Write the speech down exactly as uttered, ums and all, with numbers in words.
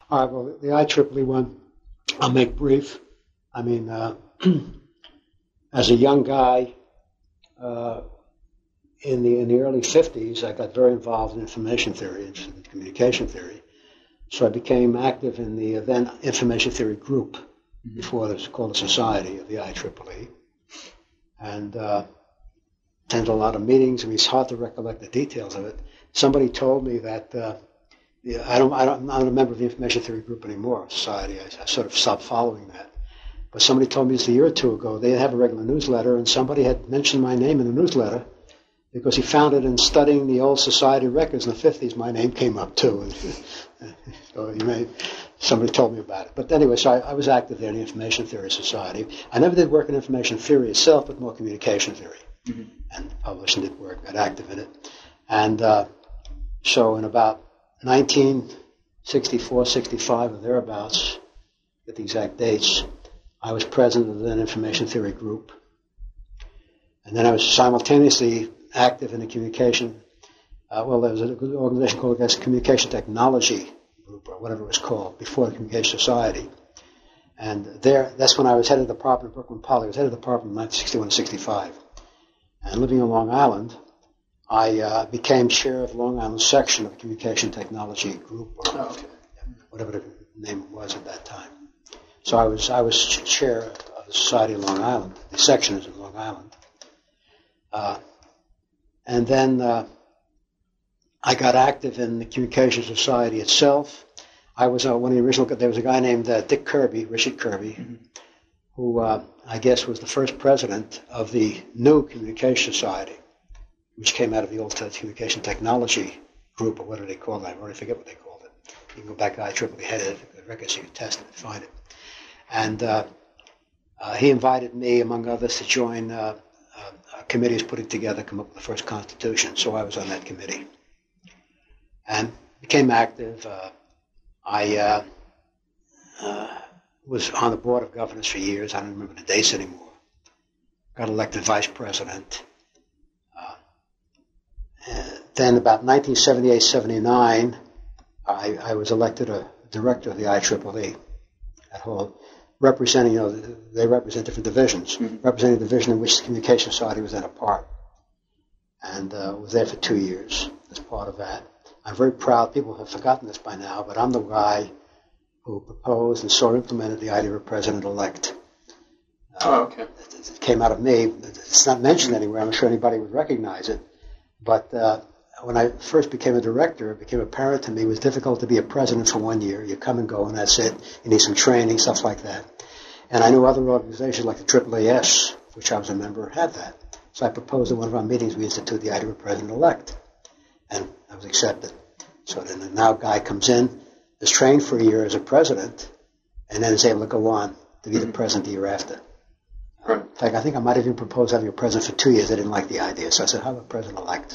All right, well, the I triple E one, I'll make brief. I mean, uh, as a young guy, uh, in the in the early fifties, I got very involved in information theory and communication theory. So I became active in the then information theory group, mm-hmm. before it was called the Society of the I triple E. And uh, attended a lot of meetings. I mean, it's hard to recollect the details of it. Somebody told me that uh, yeah, I don't, I don't, I'm not a member of the information theory group anymore, Society. I, I sort of stopped following that. But somebody told me just a year or two ago they have a regular newsletter, and somebody had mentioned my name in the newsletter because he found it in studying the old Society records in the fifties. My name came up too. And so he may, somebody told me about it. But anyway, so I, I was active there in the Information Theory Society. I never did work in information theory itself, but more communication theory. Mm-hmm. And published and did work, got active in it. And uh, so in about nineteen sixty-four, sixty-five, or thereabouts, get the exact dates, I was president of the then information theory group. And then I was simultaneously active in the communication, uh, well, there was an organization called, I guess, Communication Technology Group, or whatever it was called, before the Communication Society. And there, that's when I was head of the department at Brooklyn Poly. I was head of the department in nineteen sixty-one to sixty-five. And living on Long Island, I uh, became chair of the Long Island section of the Communication Technology Group, or oh, okay. whatever the name was at that time. So I was I was chair of the Society of Long Island. The section is in Long Island. Uh, and then uh, I got active in the Communication Society itself. I was uh, one of the original, there was a guy named uh, Dick Kirby, Richard Kirby, mm-hmm. who uh, I guess was the first president of the new Communication Society, which came out of the old Communication Technology Group, or what do they call that? I already forget what they called it. You can go back to I triple E headed the records, you can test it and find it. And uh, uh, he invited me, among others, to join uh, uh, a committee he was putting together, come up with the first constitution. So I was on that committee. And became active. Uh, I uh, uh, was on the board of governors for years. I don't remember the dates anymore. Got elected vice president. Uh, then about nineteen seventy-eight seventy-nine, I, I was elected a director of the I triple E at Hall, representing, you know, they represent different divisions, mm-hmm. representing the division in which the Communication Society was then a part. And uh, was there for two years as part of that. I'm very proud, people have forgotten this by now, but I'm the guy who proposed and saw implemented the idea of a president-elect. Uh, oh, okay. It, it came out of me. It's not mentioned anywhere. I'm sure anybody would recognize it. But uh, when I first became a director, it became apparent to me it was difficult to be a president for one year. You come and go, and that's it. You need some training, stuff like that. And I knew other organizations like the triple A S, which I was a member, had that. So I proposed at one of our meetings we institute the idea of a president-elect. And I was accepted. So then the now guy comes in, is trained for a year as a president, and then is able to go on to be the president the year after. Right. In fact, I think I might have even proposed having a president for two years. I didn't like the idea. So I said, how about president-elect?